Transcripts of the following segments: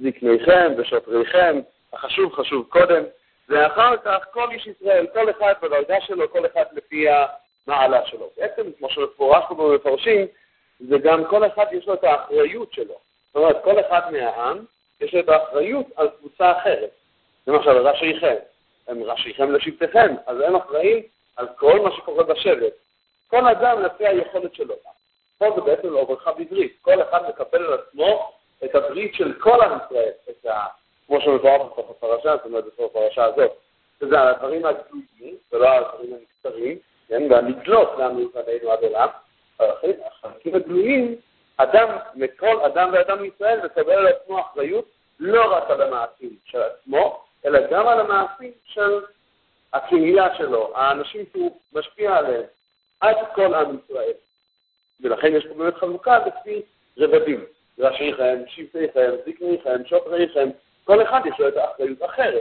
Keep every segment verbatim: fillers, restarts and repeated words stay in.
זקניכם ושוטריכם, החשוב חשוב קודם, ואחר כך כל איש ישראל, כל אחד בדרגה שלו, כל אחד לפי המעלה שלו. בעצם, כמו שמפורש פה במפרשים, זה גם כל אחד יש לו את האחריות שלו. זאת אומרת, כל אחד מהעם יש לו את האחריות על קבוצה אחרת. למשל, ראשיכם, הם ראשיכם לשבטיכם, אז הם אחראים על כל מה שקורה בשבט. כל אדם לפי היכולת שלו. פה זה בעצם לא ברכה בברית. כל אחד מקבל על עצמו את הברית של כל עם ישראל, את ה... כמו שמבואר בסוף הפרשה, זאת אומרת בסוף הפרשה הזאת. שזה הדברים הגלויים, ולא הדברים הנקצרים, כן? והנגלות לנו לפנינו עד אליו. החלקים הגלויים, אדם, מכל אדם ואדם מישראל, מקבל על עצמו אחריות לא רק על המעשים של עצמו, אלא גם על המעשים של הקהילה שלו, האנשים שהוא משפיע עליהם, עד כל עם ישראל. ולכן יש פה באמת חלוקה לפי רבדים. ראשיכם, שבטיכם, זקניכם, שוטריכם, כל אחד יש לו את האחריות אחרת.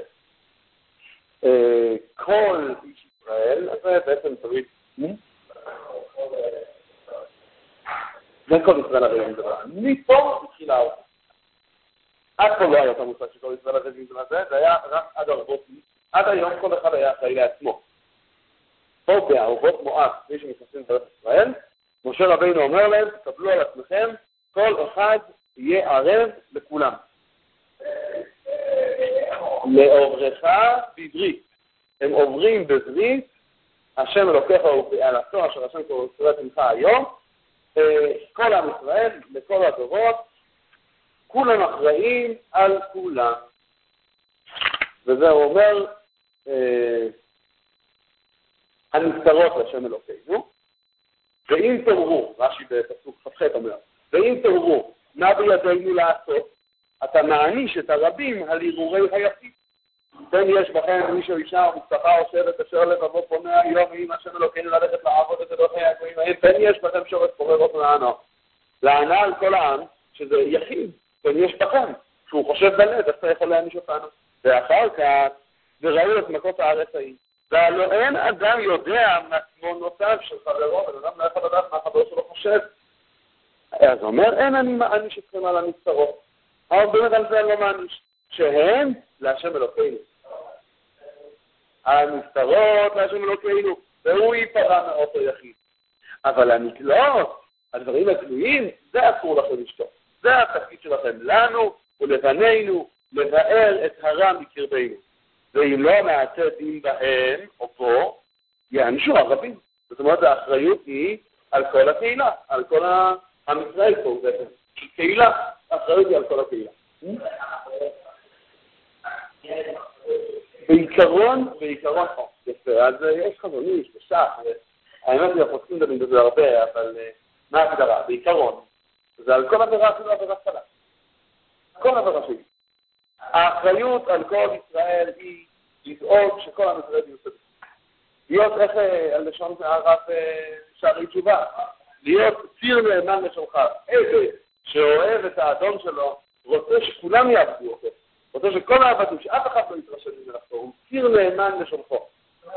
כל איש ישראל, זה בעצם צריך... זה כל ישראל הרי מדבר. מפה התחילה אותה. עד פה לא היה את המושג שכל ישראל הרי מדבר הזה, זה היה רק עד ארבות. עד היום כל אחד היה אחראי לעצמו. פה בארבות מואב, מי שמתנסים בארץ ישראל, משה רבינו אומר להם, תקבלו על עצמכם, כל אחד יהיה ערב לכולם. לעוברך בברית. הם עוברים בברית, השם אלוקיך ובעלתו, אשר השם קורא ממך היום, כל עם ישראל, לכל הדורות, כולם אחראים על כולם. וזה הוא אומר, הנפטרות לשם אלוקינו, ואם תאמרו, רש"י בפסוק כ"ח אומר, ואם תאמרו, מה בידינו לעשות? אתה מעניש את הרבים על הרהורי היחיד. בין יש בכם מי שאישה ומשפחה או שבט אשר לבבו פונה היום עם השם אלוקינו ללכת לעבוד את אלוהי הגויים ההם, בין יש בכם שורש פורר אותו לענו. לענה על כל העם, שזה יחיד, בין יש בכם, שהוא חושב בלב, איך אתה יכול להעניש אותנו. ואחר כך, וראו את מכות הארץ ההיא. והלא אין אדם יודע מתמונותיו של חברו, ואדם לא יכול לדעת מה החבר שלו חושב. אז אומר, אין אני מעניש אתכם על הנפטרות. אבל באמת על זה אני לא מעניש. שהם להשם אלוקינו. הנפטרות להשם אלוקינו, והוא ייפרע מאותו יחיד. אבל הנגלות, הדברים הגלויים, זה אסור לכם לשתות. זה התפקיד שלכם לנו ולבנינו, לבאר את הרע מקרבנו. ואם לא נעשה דין בהם, או פה, יענשו הרבים. זאת אומרת, האחריות היא על כל הקהילה, על כל עם ישראל פה, זה קהילה, האחריות היא על כל הקהילה. בעיקרון, בעיקרון, אז יש חזוני, יש בשח, האמת היא, אנחנו עושים דברים בזה הרבה, אבל מה ההגדרה? בעיקרון, זה על כל עבירה אפילו עבירה קלה. כל עבירה שלי. האחריות על כל ישראל היא לדאוג שכל עם ישראל יהיו צדיקים. להיות איך על לשון הרב שערי תשובה, להיות ציר נאמן לשולחיו, עבד שאוהב את האדון שלו, רוצה שכולם יעבדו אותו, רוצה שכל העבדים, שאף אחד לא יתרשם ממלאכתו, הוא ציר נאמן לשולחו.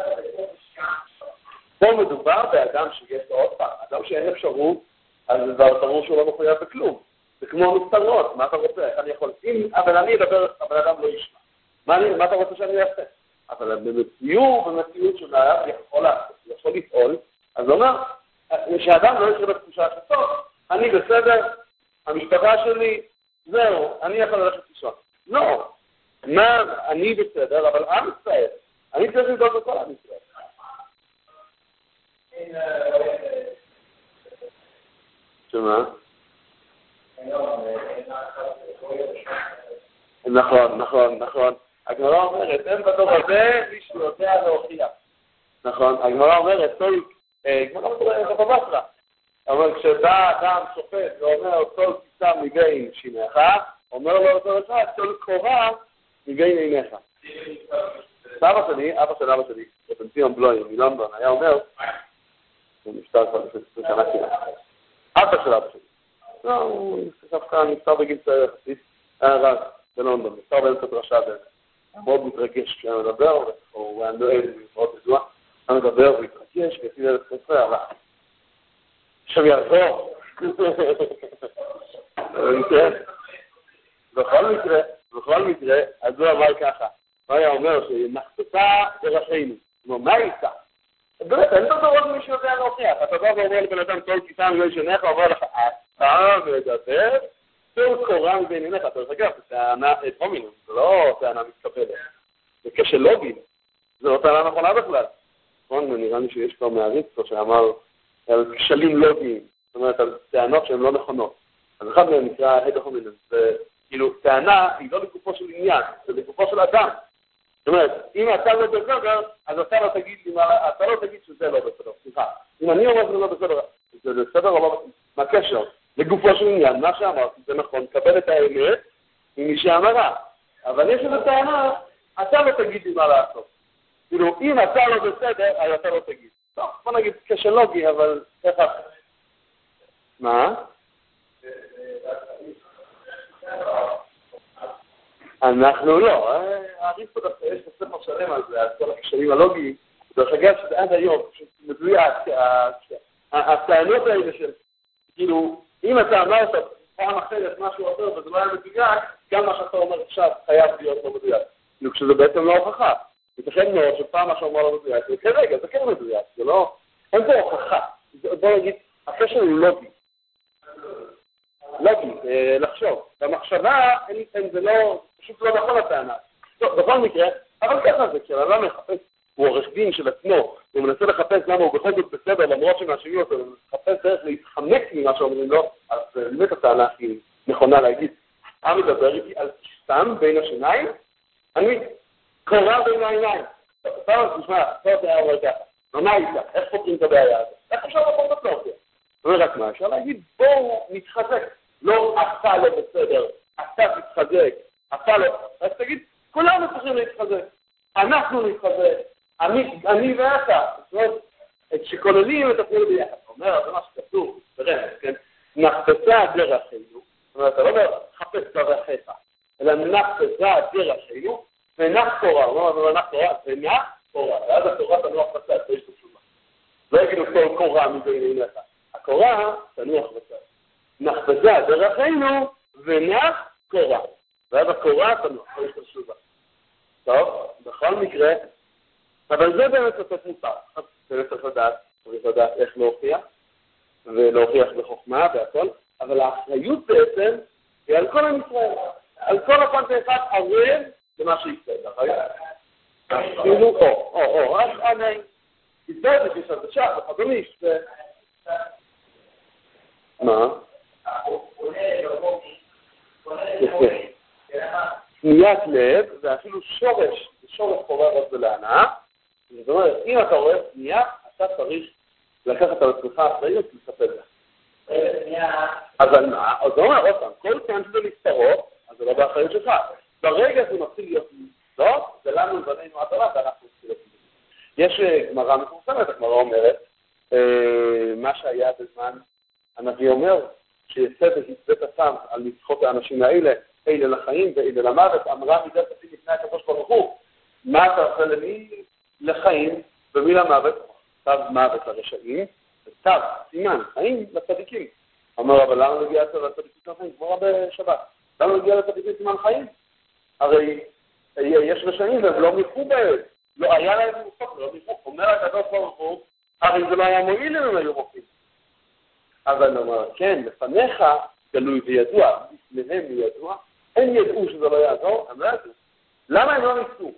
פה מדובר באדם שיש לו עוד פעם, אדם שאין אפשרות, אז זה ברור שהוא לא מחויב בכלום. זה כמו מסתרות, מה אתה רוצה? איך אני יכול? אם, אבל אני אדבר, אבל אדם לא ישמע. מה, אני, מה אתה רוצה שאני אעשה? אבל במציאות, במציאות של האדם יכול לעשות, יכול לפעול, אז הוא אומר, שאדם לא ישאיר בתחושה שטוב, אני בסדר, המשפחה שלי, זהו, אני יכול ללכת לישון. לא, מה, אני בסדר, אבל עם ישראל, אני צריך לדאוג לכל עם ישראל. שמה? נכון, נכון, נכון. הגמרא אומרת, אין בדור הזה מישהו יודע להוכיח. נכון, הגמרא אומרת, טול, גמרא אומרת, בבטרה. אבל כשבא אדם שופט ואומר, טול קיצה מבין שיניך, אומר לו אותו אחד, טול קורה מבין עיניך. אבא שלי, אבא של אבא שלי, בנציון בלויים, מלונדון, היה אומר, הוא נפטר כבר לפני עשרים שנה כמעט. אבא של אבא שלי. לא, הוא דווקא נפטר בגיל צעיר יחסית, היה רב בלונדון, נפטר באמצע דרשה בעצם. הוא מאוד מתרגש כשהיה מדבר, הוא היה נועל מאוד ידוע, היה מדבר והתרגש, ויציל אלף חסרי עלה. עכשיו יעזור. בכל מקרה, בכל מקרה, אז הוא אמר ככה, הוא היה אומר שנחתתה דרכינו. כמו, מה איתה? באמת, אין דבר עוד מי שיודע להוכיח. אתה בא ואומר לבן אדם, כל כיתה מגוי שנך, הוא אומר לך, אתה מדבר, זהו קורה מבין עיניך. אתה יודע, זה טענה הומינום, זה לא טענה מתקבלת. זה כשל לוגי, זה לא טענה נכונה בכלל. נכון, נראה לי שיש כבר מעריץ פה שאמר על כשלים לוגיים, זאת אומרת, על טענות שהן לא נכונות. אז אחד מהם נקרא הד הומינום, זה כאילו, טענה היא לא לגופו של עניין, זה לגופו של אדם. זאת אומרת, אם אתה לא בסדר, אז אתה לא תגיד, אתה לא תגיד שזה לא בסדר, סליחה. אם אני אומר שזה לא בסדר, זה בסדר או לא, מה הקשר? לגופו של עניין, מה שאמרתי, זה נכון, קבל את האמת ממי שאמרה. אבל יש איזו טענה, אתה לא תגיד לי מה לעשות. כאילו, אם אתה לא בסדר, אז אתה לא תגיד. טוב, בוא נגיד קשר לוגי, אבל ככה. מה? אנחנו לא, אריסטו דווקא יש את הספר שלם על זה, על כל הקשרים הלוגיים, דרך אגב שזה עד היום, פשוט מדויק, הטענות האלה של, כאילו, אם אתה אמרת פעם אחרת משהו אחר וזה לא היה מדויק, גם מה שאתה אומר עכשיו חייב להיות לא מדויק. כאילו, כשזה בעצם לא הוכחה. ייתכן מאוד שפעם מה שאומר לא מדויק, זה כרגע, זה כן מדויק, זה לא, אין פה הוכחה. בוא נגיד, הקשר הוא לוגי. לוגי, לחשוב. במחשבה, זה לא, פשוט לא נכון הטענה. טוב, בכל מקרה, אבל ככה זה, כשאדם מחפש, הוא עורך דין של עצמו, הוא מנסה לחפש למה הוא בכל זאת בסדר, למרות שמאשימים אותו, הוא מחפש דרך להתחמק ממה שאומרים לו, אז באמת הטענה היא נכונה להגיד, אתה מדבר איתי על סתם בין השיניים? אני קורא בין העיניים. טוב, תשמע, טוב, זה היה אומר ככה. מה איתה? איך פותרים את הבעיה הזאת? איך אפשר לפות את זה? אומר רק מה, אפשר להגיד, בואו נתחזק. לא, אתה לא בסדר, אתה תתחזק, אתה לא... אז תגיד, כולנו צריכים להתחזק. אנחנו נתחזק, אני, אני ואתה. זאת אומרת, שכוללים את הפעיל ביחד. זאת אומרת, זה מה שכתוב, ברמז, כן? נחפשה דרכינו, זאת אומרת, אתה לא אומר, חפש דרכיך, אלא נחפשה דרכינו, ונח תורה, הוא אומר, ונח תורה, ונח תורה, ואז התורה תנוח בצד, זה יש תשובה. לא יגידו כל קורה מבין עיניך. הקורה תנוח בצד. נחפשה דרכינו, ונח תורה. ואז הקורה תנוח, זה יש תשובה. טוב, בכל מקרה, אבל זה באמת לתת מותר. זה צריך לדעת, צריך לדעת איך להוכיח, ולהוכיח בחוכמה והכל, אבל האחריות בעצם היא על כל עם ישראל. על כל הפן ואחד ערב למה שיצא. כאילו, או, או, או, אז אני, יצא את זה כשאת השח, וחדומיש, ו... מה? יפה. פניית לב, זה אפילו שורש, שורש חובה עוד בלענה. זאת אומרת, אם אתה רואה פנייה, אתה צריך לקחת על עצמך אחריות לספר לה. אז זה אומר, עוד פעם, כל פעם שזה מסתרות, אז זה לא באחריות שלך. ברגע זה מתחיל להיות לא, זה לנו לבנינו עדלה, ואנחנו מתחיל להיות יש גמרא מפורסמת, הגמרא אומרת, מה שהיה בזמן, הנביא אומר, שיצא והצבאת הצו על מצחות האנשים האלה, אלה לחיים ואלה למוות, אמרה מידת עשית לפני הקדוש ברוך הוא, מה אתה עושה למי לחיים ומי למוות? צו מוות לרשעים, וצו, סימן, חיים לצדיקים. אומר, אבל למה מגיע הצו לצדיקים לחיים? כמו בשבת. למה מגיע לצדיקים סימן חיים? הרי יש רשעים והם לא מיחו בהם. לא היה להם מוסף, לא מיחו. אומר הקדוש ברוך הוא, הרי זה לא היה מועיל אם הם היו מוחים. אבל נאמר, כן, לפניך גלוי וידוע, לפניהם ידוע, הם ידעו שזה לא יעזור, הם לא ידעו. למה הם לא ניסו?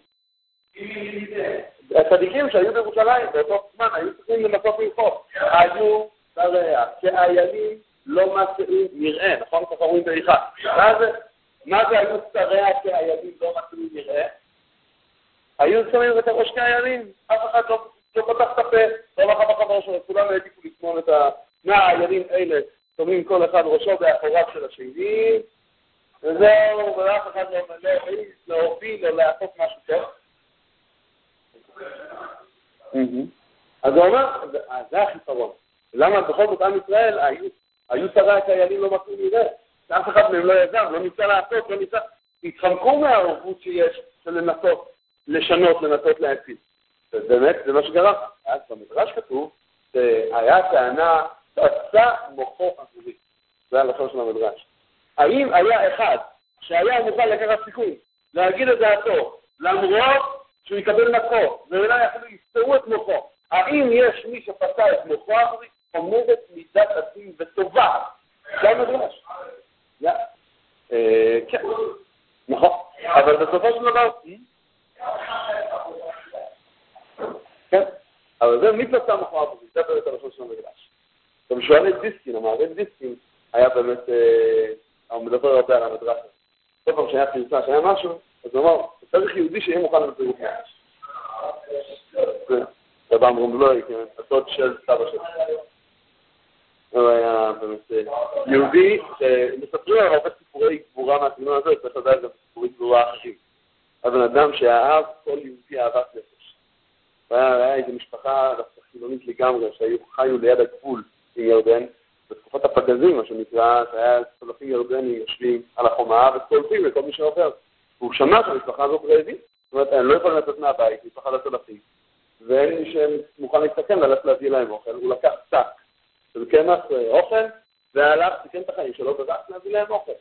הצדיקים שהיו בירושלים באותו זמן היו צריכים לנסות ללחוף. היו בריאה, כאיילים לא מצאים נראה, נכון? ככה רואים בריחה. מה זה היו שריה כאיילים לא מצאים נראה? היו שמים את הראש כאיילים, אף אחד לא פתח את הפה, לא לחב החבר שלו, כולם העדיפו לשמור את האיילים האלה, שמים כל אחד ראשו באחוריו של השני, וזהו, ואף אחד לא מלא, להוביל או לעשות משהו טוב. אז הוא אומר, זה החיפרון. למה בכל זאת עם ישראל היו שרי כאיילים לא מצאו נראה? שאף אחד מהם לא יזם, לא ניסה לעשות, לא ניסה, התחמקו מהערבות שיש של לנסות, לשנות, לנסות להציל. ובאמת, זה מה שגרם. אז במדרש כתוב, שהיה טענה, תעשה מוחו עבורי. זה היה לשון של המדרש. האם היה אחד שהיה מוכן לקחת סיכוי, להגיד את דעתו, למרות שהוא יקבל מוחו, ואולי אפילו יסתרו את מוחו. האם יש מי שפצע את מוחו, עומדת מידת הדין וטובה? זה מדרש. כן, נכון. אבל בסופו של דבר... כן, אבל זה מי פצע מוחו, זה פרק הראשון של המדרש. גם שואל את דיסקין, המערב דיסקין, היה באמת, הוא מדבר הרבה על המדרש. כל פעם שהיה פרצה, שהיה משהו, אז הוא אמר, צריך יהודי שיהיה מוכן לצירוף נפש. רב אמרום בלוי, הסוד של סבא שלו. הוא היה באמת יהודי, שמספרים על הרבה סיפורי גבורה מהסגנון הזה, צריך לדעת גם סיפורי גבורה אחרים. הבן אדם שאהב כל יהודי אהבת נפש. והיה איזו משפחה חילונית לגמרי, שהיו חיו ליד הגבול עם ירדן, בתקופת הפגזים, מה שנקרא, שהיה צלפים ירדנים יושבים על החומה וצולפים לכל מי שעובר. והוא שמע שהמשפחה הזאת רעבים, זאת אומרת, הם לא יכולים לצאת מהבית, משפחה לצלפים, ואין מי שמוכן להסתכן ללכת להביא להם אוכל, הוא לקח שק של קמח אוכל, והלך, סיכן את החיים שלו, ודעת להביא להם אוכל.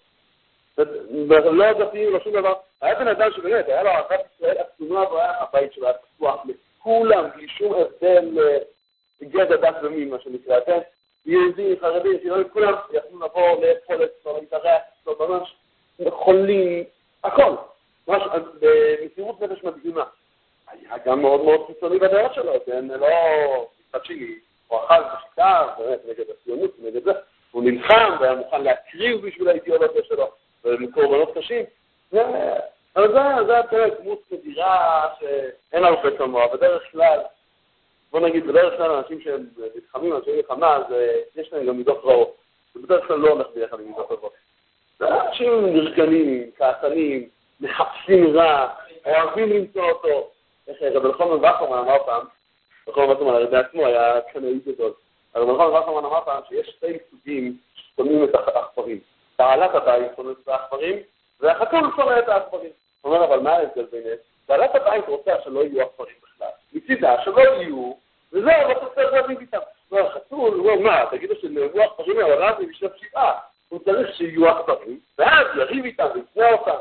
ולא דתיים, לא שום דבר. היה בן אדם שבאמת, היה לו אהבת ישראל עצומה, והיה הבית שלו היה פתוח לכולם, בלי שום הבדל גזע דת ומין, מה שנקרא, כן? יהודים, חרדים, שילואים, כולם יכלו לבוא לאכול את זה, להתארח, ממש חולים, הכל. ממש במסירות נפש מדהימה. היה גם מאוד מאוד חיצוני בדעות שלו, כן? לא מצד שני, הוא אכל בשיטה, באמת, נגד הציונות, נגד זה. הוא נלחם והיה מוכן להקריב בשביל האידיאולוגיה שלו, ומקורבנות קשים. אבל זה, זה הפרק דמות נדירה שאין הרבה כמוה, בדרך כלל, בוא נגיד, בדרך כלל אנשים שהם מתחמים, אנשים מלחמה, אז יש להם גם מידות רעות. ובדרך כלל לא הולך ביחד עם מידות רעות. זה אנשים נרגנים, כעסנים, מחפשים רע, אוהבים למצוא אותו. איך רבי חנן וחמן אמר פעם, רבי חנן וחמן בעצמו היה קנאי גדול. רבי חנן וחמן אמר פעם שיש שתי סוגים ששונאים את העכברים. בעלת הבית שונאת את העכברים, והחתול שונא את העכברים. הוא אומר, אבל מה ההבדל ביניהם? בעלת הבית רוצה שלא יהיו עכברים בכלל. מצידה שלא יהיו, וזהו, לא צריך להבין איתם. החתול, הוא אומר, מה, תגידו שנאמרו עכברים, אבל אז הם ישב שבעה. הוא צריך שיהיו עכברים, ואז יריב איתם, ויצנע אותם.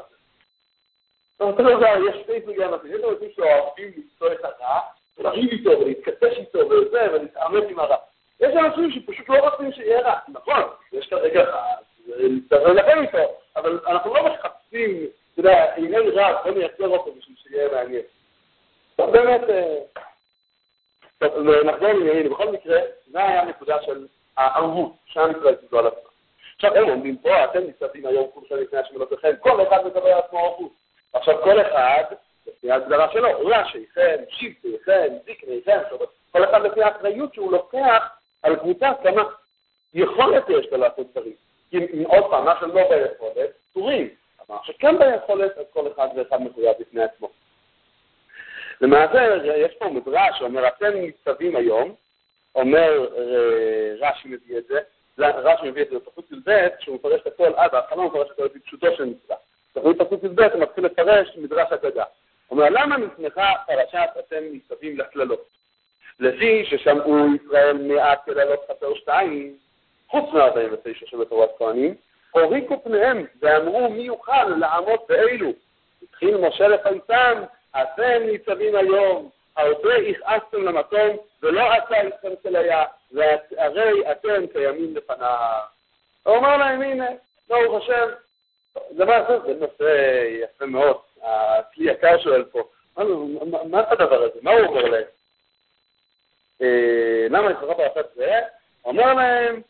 אתה לא יודע, יש שתי סוגי אנשים, יש אנשים שאוהבים למצוא את הרע, ולריב איתו, ולהתכתש איתו, וזה, ולהתעמת עם הרע. יש אנשים שפשוט לא רוצים שיהיה רע. נכון, יש כרגע רע, צריך ללחם איתו, אבל אנחנו לא מחפשים, אתה יודע, עניין רע, בוא נייצר אותו בשביל שיהיה מעניין. טוב, באמת, נחזור לעניינים, בכל מקרה, זה היה הנקודה של הערבות, שעם ישראל תדעו על עצמם. עכשיו, הם עומדים פה, אתם ניצבים היום כולכם לפני השמינותיכם, כל אחד מקבל על עצמו ערבות. עכשיו כל אחד, לפי ההגדרה שלו, ראשיכם, שבטיכם, זקניכם, כל אחד לפי האחריות שהוא לוקח על קבוצה כמה יכולת יש לו לעשות דברים. כי עוד פעם, מה שלא ביכולת, פטורים. אבל שכן ביכולת, אז כל אחד ואחד מחויב בפני עצמו. למעשה, יש פה מדרש, אומר, אתם ניצבים היום, אומר רש"י מביא את זה, רש"י מביא את זה בפסוק י"ב, שהוא מפרש את הכל עד ההתחלה, הוא מפרש את הכל בפשוטו של מצווה. תראו פסוק י"ב, הוא מתחיל לפרש מדרש אגדה. הוא אומר, למה נצמחה פרשת אתם ניצבים לכללות? לפי ששמעו ישראל מעט כללות חסר שתיים, חוץ מ-ארבעים ותשע שבתורת כהנים, הוריקו פניהם ואמרו מי יוכל לעמוד באלו. התחיל משה לפייסם, אתם ניצבים היום, הרבה הכעסתם למקום ולא עשה איתכם כליה, והרי אתם קיימים לפניו. הוא אומר להם, הנה, ברוך השם, זה מה זה? זה נושא יפה מאוד, הכלי יקר שואל פה. מה זה הדבר הזה? מה הוא אומר להם? למה נצטרך פרשת זה? אומר להם,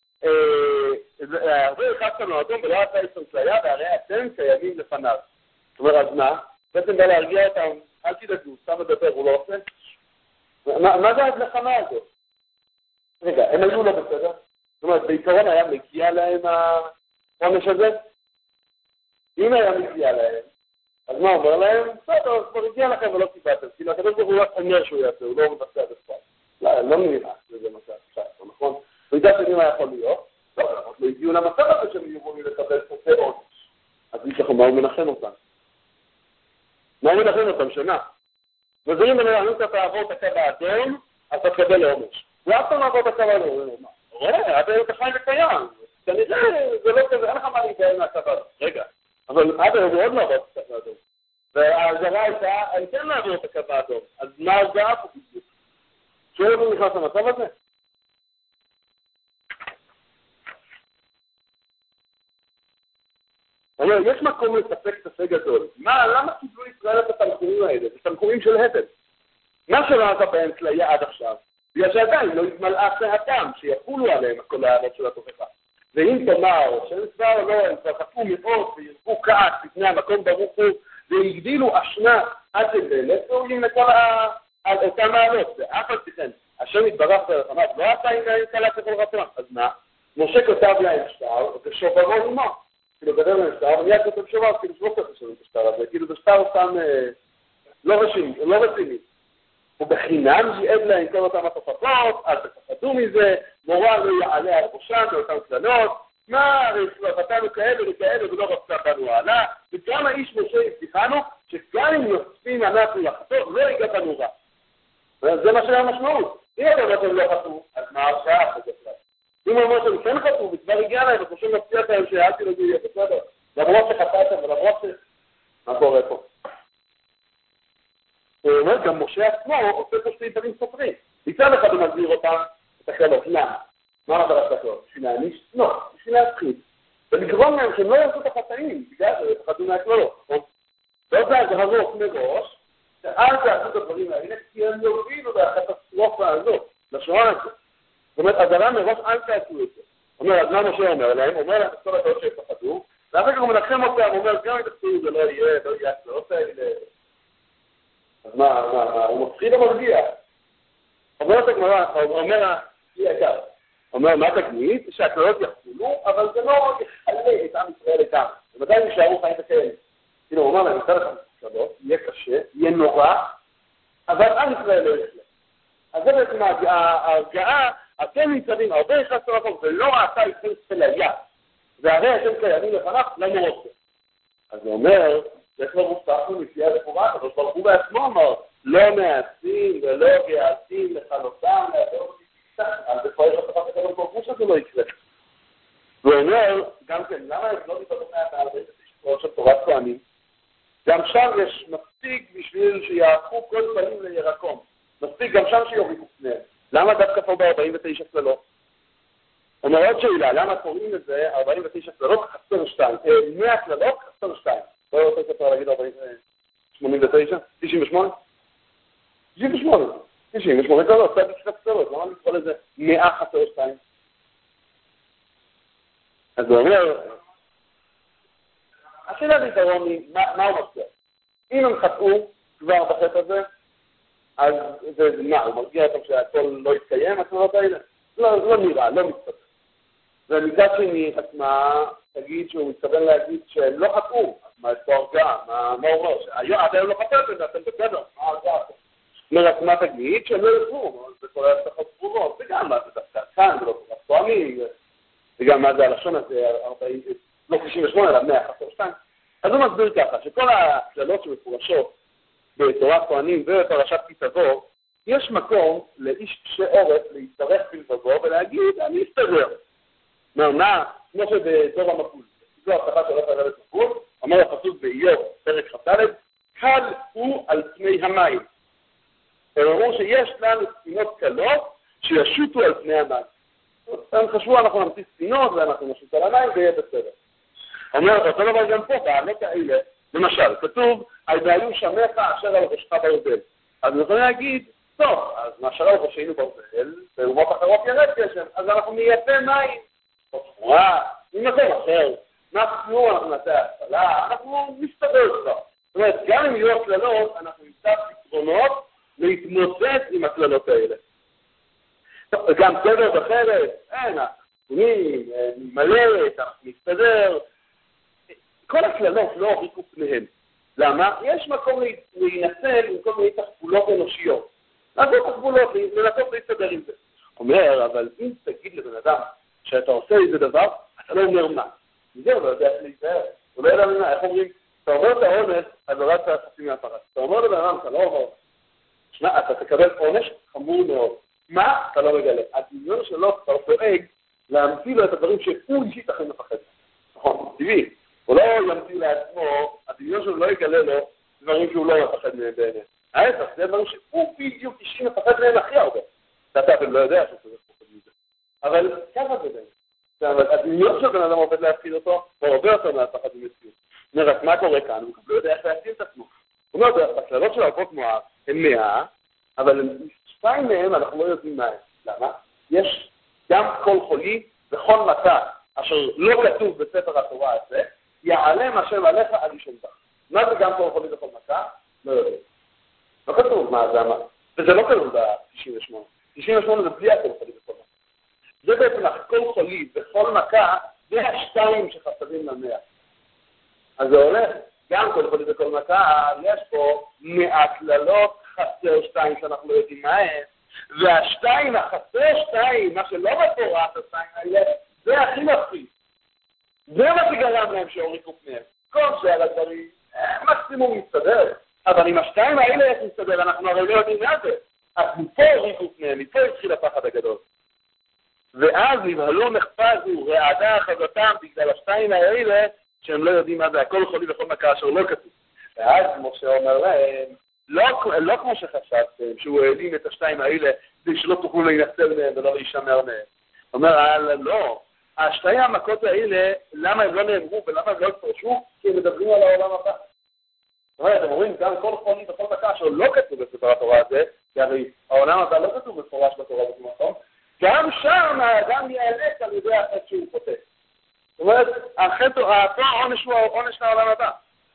הרבה הכעסתם למקום ולא עשה איתכם כליה, והרי אתם קיימים לפניו. זאת אומרת, אז מה? בעצם בא להרגיע אותם, אל תדאגו, סתם מדבר, הוא לא עושה? מה זה ההדלחמה הזאת? רגע, הם היו לא בסדר? זאת אומרת, בעיקרון היה מגיע להם העונש הזה? אם היה מגיע להם, אז מה אומר להם? בסדר, כבר הגיע לכם ולא קיבלתם, כאילו הקדוש ברוך הוא רק אומר שהוא יעשה, הוא לא מבצע בפועל. לא, לא נראה, זה מה שעכשיו, נכון? הוא ידע שני מה יכול להיות, לא, לא הגיעו למצב הזה שהם יכולים לקבל תוצא עונש. אז יש לכם מה הוא מנחם אותם? מה הוא מנחם אותם? שנה. וזרים לנו, אתה תעבור את הקו האדום, אז אתה תקבל לעונש. ואף פעם לעבור את הקו האדום, רואה, אתה חי וקיים. כנראה, זה לא כזה, אין לך מה להתאר מהקו הזה. רגע, אבל עד היום הוא עוד לא עבור את הקו האדום. וההגדרה הייתה, אני כן לעבור את הקו האדום. אז מה ההגדרה פה בדיוק? שואל הוא נכנס למצב הזה? אומר, יש מקום לספק ספק גדול. מה, למה קיבלו ישראל את התנחומים האלה? זה תנחומים של הבל. מה שלא עשה בהם כליה עד עכשיו? בגלל שעדיין לא התמלאה צהתם, שיחולו עליהם כל העלות של התוכחה. ואם תאמר, שנסבר לא, הם כבר חפו מאוד וירבו כעס לפני המקום ברוך הוא, והגדילו אשנה עד לבלת, ועולים לכל אותם העלות. ואף על תכן, השם יתברך ברחמיו, לא עשה אם להם קלה ככל רצון. אז מה? משה כותב להם שטר, ושוברו עמו. כאילו גדר להם שטר, ומיד כותב שובר, כאילו שלא כותב שלהם את השטר הזה. כאילו זה שטר סתם לא רציני. ובחינם יעד להם כל אותם התופעות, אל תפחדו מזה, מורה לא יעלה על ראשם באותם כללות, מה, רצתנו כאלה וכאלה ולא רצתה בנו העלה, וגם האיש משה הבטיחנו, שגם אם יוצאים אנחנו לחטוא, לא ייגע בנו רע. זה מה שהיה המשמעות. אם אתה לא חטאו, אז מה הרשעה? אם הוא אומר שהם כן חטאו, וכבר הגיע להם, אז חושב להפתיע אותם שאלתי לו יהיה בסדר. למרות שחטאתם ולמרות ש... מה קורה פה? הוא אומר, גם משה עצמו עושה פה שתי דברים סופרים. מצד אחד הוא מגדיר אותם, את הכללות. למה? מה מטרת הכללות? בשביל להעניש? לא, בשביל להפחיד. ולגרום להם שהם לא יעשו את החטאים, בגלל זה פחדו מהכללות. לא זה הזהרות מראש, שאל תעשו את הדברים האלה, כי הם יובילו לקטסטרופה הזאת, לשורה הזאת. זאת אומרת, הזהרה מראש אל תעשו את זה. אומר, אז מה משה אומר להם? אומר להם את כל הדעות שהם פחדו, ואחר כך הוא מנחם אותם, הוא אומר, גם אם תעשו זה לא יהיה, לא יהיה הכללות האלה. אז מה, מה, מה, הוא מפחיד או מרגיע? אומר את הגמרא, אומר היקר, אומר מה תגנית? שהכללות יחולו, אבל זה לא יחלה את עם ישראל איתם. הם עדיין נשארו חיים וכאלה. כאילו, הוא אומר להם, מצד אחד הכללות, יהיה קשה, יהיה נורא, אבל עם ישראל לא יחלה. אז זה בעצם ההרגעה, אתם ניצבים, הרבה נכנס לרחוב, ולא ראתה איתכם סלעיה. והרי אתם קיימים לפניו, למרות זה. אז הוא אומר, זה כבר מובטחנו מפיה לפורט, אבל ברוך הוא בעצמו אמר, לא מעשים ולא גאסים לחלותם, אז זה כבר יש לך את הכל ברוך שזה לא יקרה. והוא אומר, גם כן, למה הם לא מתארו מהמערבי של תורת כהנים? גם שם יש מספיק בשביל שיעקו כל פנים לירקום. מספיק גם שם שיורידו פניהם. למה דווקא פה ב-ארבעים ותשע כללות? אומר עוד שאלה, למה קוראים לזה ארבעים ותשע כללות חסר שתיים? מאה כללות חסר שתיים. לא רוצה כבר להגיד ארבעים שמונים ותשע? תשעים ושמונה? תשעים ושמונה. תשעים ושמונה כללות, קצת קצת כללות. למה נקרא לזה מאה חסר שתיים? אז הוא אומר, השאלה בעיקרון היא, מה הוא מפתיע? אם הם חטאו כבר בחטא הזה, אז זה מה, הוא מרגיע אותם שהכל לא יתקיים, הכללות האלה? לא נראה, לא מתקבל. ומצד שני, עצמה תגיד שהוא מתכוון להגיד שהם לא חטאו, אז מה יש פה הרגעה? מה הוא אומר? עד היום לא חטאתם, ואתם בסדר, מה הרגעה? אומרת, מה תגיד? שהם לא יפרו, זה קורה הבטחות ספורות, וגם מה זה דווקא כאן, זה לא כל כך תואמים, וגם מה זה הלשון הזה, ארבעים, לא תשעים ושמונה, אלא מאה חסר שתיים. אז הוא מסביר ככה, שכל הכללות שמפורשות בתורת כהנים ובפרשת כי תבוא, יש מקום לאיש קשה עורף להצטרף בלבבו ולהגיד, אני אסתדר. מה, מה, כמו שבדור המפול, זו הבטחה של רב הרב מפול, אומר הפסוק באיוב, פרק חסלת, קל הוא על פני המים. הם אמרו שיש לנו ספינות קלות שישוטו על פני המים. הם חשבו, אנחנו נמציא ספינות ואנחנו נשוט על המים ויהיה בסדר. אומר, אותו דבר גם פה, בעלות האלה, למשל, כתוב, היו שמך אשר על ראשך ברזל. אז אנחנו יכולים להגיד, טוב, אז מאשר על ראשינו ברזל, באומות אחרות ירד גשם, אז אנחנו נייפה מים. או תחורה, אם נתן אחר, אנחנו, אנחנו נעשה ההצלה, אנחנו נסתדר כבר. זאת אומרת, גם אם יהיו הכללות, אנחנו נמצא פתרונות להתמודד עם הכללות האלה. גם סדר בחרת, אין, אנחנו נמלאת, אנחנו נסתדר. כל הכללות לא הוריקו פניהם. למה? יש מקום להינצל עם כל מיני תחבולות אנושיות. לעשות תחבולות, לנסות להסתדר עם זה. אומר, אבל אם תגיד לבן אדם שאתה עושה איזה דבר, אתה לא אומר מה. מזה הוא לא יודע איך להיזהר. הוא לא יודע מה, איך אומרים, אתה אומר את העונש, אז הולד אתה חצי מהפרט. אתה אומר לבן אדם, אתה לא אומר. שמע, אתה תקבל עונש חמור מאוד. מה? אתה לא מגלה. הדמיון שלו כבר דואג להמציא לו את הדברים שהוא אישית הכי מפחד. נכון, טבעי. הוא לא ימציא לעצמו, הדמיון שלו לא יגלה לו דברים שהוא לא מפחד מהם באמת. ההפך, זה דברים שהוא בדיוק אישי מפחד מהם הכי הרבה. אתה אפילו לא יודע שזה מפחד מזה. אבל ככה זה באמת. הדמיון של בן אדם עובד להפחיד אותו, הוא הרבה יותר מהפחד ממציאות. נראה, מה קורה כאן? הוא לא יודע איך להפחיד את עצמו. הוא אומר, הכללות של אבות מואר הן מאה, אבל שתיים מהם אנחנו לא יודעים מה הם. למה? יש גם כל חולי וכל מכה, אשר לא כתוב בספר התורה הזה, יעלם השם עליך עד ישמתך. מה זה גם כל חולי וכל מכה? לא יודע. לא כתוב מה זה אמר. וזה לא כתוב ב-תשעים ושמונה. תשעים ושמונה זה בלי הכל חולי וכל מכה. זה בעצם כל חולי וכל מכה, זה השתיים שחסרים למאה. אז זה הולך, גם כל חולי וכל מכה, יש פה מאה כללות, חסר שתיים שאנחנו לא יודעים מה הם, והשתיים, החסר שתיים, מה שלא בתורה, השתיים האלה, זה הכי מפחיד. זה מה שגרם להם שהורידו פניהם. כל שאר הדברים, מקסימום מסתדר. אבל עם השתיים האלה איך מסתדר, אנחנו הרי לא יודעים מה זה. אז מפה הורידו פניהם, מפה התחיל הפחד הגדול. ואז נבהלו נחפזו, רעדה אחזתם, בגלל השתיים האלה, שהם לא יודעים מה זה, הכל חולי וכל מכה אשר לא כתוב. ואז משה אומר להם, לא, לא כמו שחשבתם, שהוא העלים את השתיים האלה, כדי שלא תוכלו להינצל מהם ולא להישמר מהם. אומר, לא, השתיים המכות האלה, למה הם לא נאמרו ולמה הם לא התפרשו? כי הם מדברים על העולם הבא. זאת אומרת, אתם רואים, גם כל חולי וכל מכה אשר לא כתוב בספר התורה הזה, כי הרי העולם הבא לא כתוב בפורש בתורה במקום, גם שם האדם ייאלץ על ידי החטא שהוא חוטא. זאת אומרת, החטא, העונש הוא העונש לעולם הבא.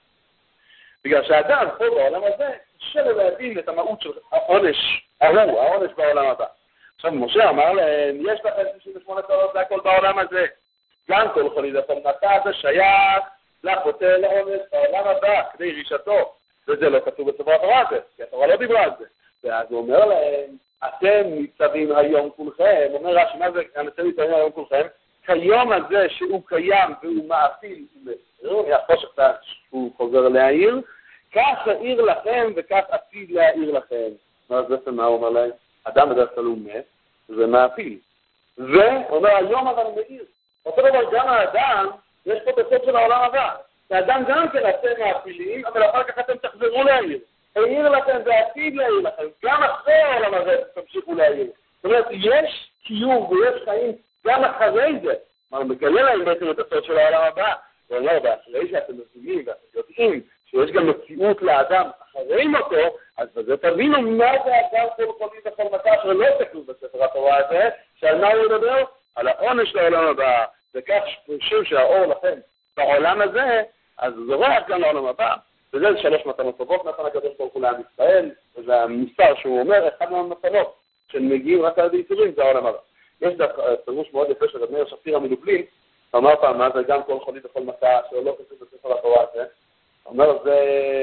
בגלל שהאדם פה בעולם הזה, קשה להבין את המהות של העונש, ההוא, העונש בעולם הבא. עכשיו, משה אמר להם, יש לכם תשעים ושמונה צרות, זה הכל בעולם הזה. גם כל חולי וכל מכה זה שייך לחוטא לעונש בעולם הבא, כדי רישתו. וזה לא כתוב בספר התורה הזה, כי התורה לא דיברה על זה. ואז הוא אומר להם, אתם ניצבים היום כולכם, אומר רש"י, מה זה, אתם ניצבים היום כולכם? כיום הזה שהוא קיים והוא מאפיל, החושך שהוא חוזר להעיר, כך העיר לכם וכך עתיד להעיר לכם. אז זה מה הוא אומר להם? אדם בדרך כלל הוא מת, זה מאפיל. ואומר, היום אבל מאיר. אותו דבר גם האדם, יש פה בסוף של העולם הבא. האדם גם כן עשה מאפילים, אבל אחר כך אתם תחזרו להעיר. העיר לכם ועתיד להעיר לכם. גם אחרי העולם הזה תמשיכו להעיר. זאת אומרת, יש קיום ויש חיים גם אחרי זה. כלומר, מגלה להם בעצם את הסוד של העולם הבא. ואומר, באחרי שאתם מבינים ואתם יודעים שיש גם מציאות לאדם אחרי מותו, אז בזה תבינו מה זה האדם כל חולי וכל מכה שלא כתוב בספר התורה הזה, שעל מה הוא מדבר? על העונש לעולם הבא. וכך שפרשים שהאור לכם בעולם הזה, אז זורח גם לעולם הבא. וזה שלוש מתנות טובות נתן הקדוש ברוך הוא לעם ישראל, וזה המוסר שהוא אומר, אחד מהמתנות שמגיעים רק על ידי יצורים, זה העולם הבא. יש פירוש מאוד יפה של רב מאיר שפירא מלובלין, אמר פעם מה זה גם כל חולי וכל מכה שלא כתוב בספר התורה הזה, אומר זה,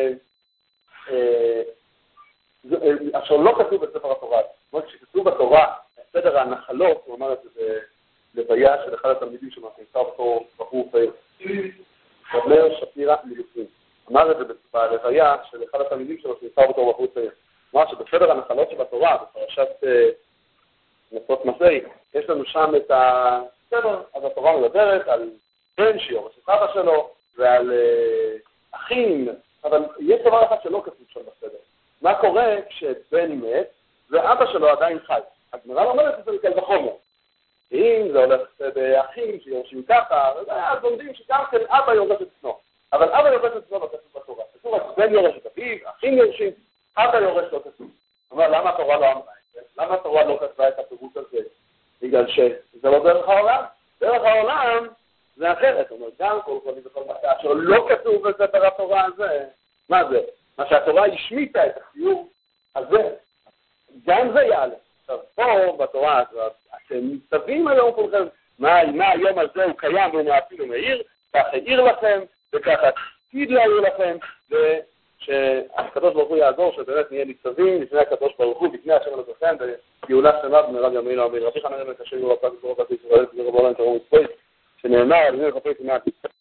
אשר לא כתוב בספר התורה הזה. זאת אומרת, כשכתוב בתורה, סדר הנחלות, הוא אמר את זה בלוויה של אחד התלמידים שלנו, נמצא אותו בחור צעיר. רב מאיר שפירא מלובלין. אמר את זה בלוויה של אחד התלמידים שלנו, נמצא אותו בחור צעיר. אמר שבסדר הנחלות שבתורה, בפרשת נפות מסעי, יש לנו שם את הסדר, אז התורה מדברת על בן שיורש את אבא שלו, ועל אחים, אבל יש דבר אחד שלא כתוב שם בסדר. מה קורה כשבן מת, ואבא שלו עדיין חי? הגמרא אומרת את זה בקל וחומר. אם זה הולך באחים שיורשים ככה, אז לומדים שגם כן אבא יורש את בנו. אבל אבא יורש את בנו לא כתוב בתורה. כתוב רק בן יורש את אביו, אחים יורשים, אבא יורש לא כתוב. אומר, למה התורה לא אמרה את זה? למה התורה לא כתבה את הפירוש הזה? בגלל שזה לא דרך העולם. דרך העולם זה אחרת. זאת אומרת, גם כל חולי וכל מכה, שלא כתוב בספר התורה הזה. מה זה? מה שהתורה השמיטה את החיוב הזה. גם זה יעלה. עכשיו, פה בתורה הזאת, אתם ניצבים היום כולכם, מה, מה היום הזה הוא קיים והוא מאפיל ומאיר, כך העיר לכם, וככה עתיד להעיר לכם, ושהקדוש ברוך הוא יעזור, שבאמת נהיה ניצבים לפני הקדוש ברוך הוא, לפני השם אלוהיכם, בגאולה שלמה במהרה בימינו אמן. רבי חנן בן עקשיא ורב פאק ורב פאק ישראל ורב עולם קרוב מצפוי, שנאמר על ידי חפץ מעט